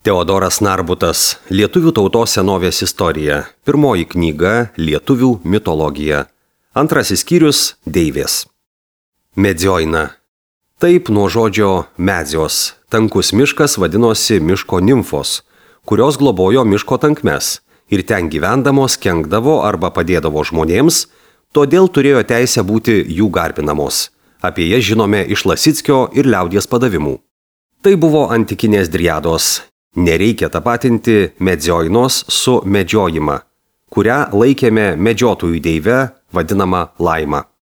Teodoras Narbutas, Lietuvių tautos senovės istorija. Pirmoji knyga Lietuvių mitologija. Antrasis skyrius Deivės. Medžioina. Taip nuo žodžio medzios. Tankus miškas vadinosi miško nimfos, kurios globojo miško tankmes ir ten gyvendamos kenkdavo arba padėdavo žmonėms, todėl turėjo teisę būti jų garbinamos. Apie jas žinome iš Lasickio ir liaudies padavimų. Tai buvo antikinės driados. Nereikia tapatinti medzioinos su medžiojima, kurią laikėme medžiotojų deive, vadinama Laima.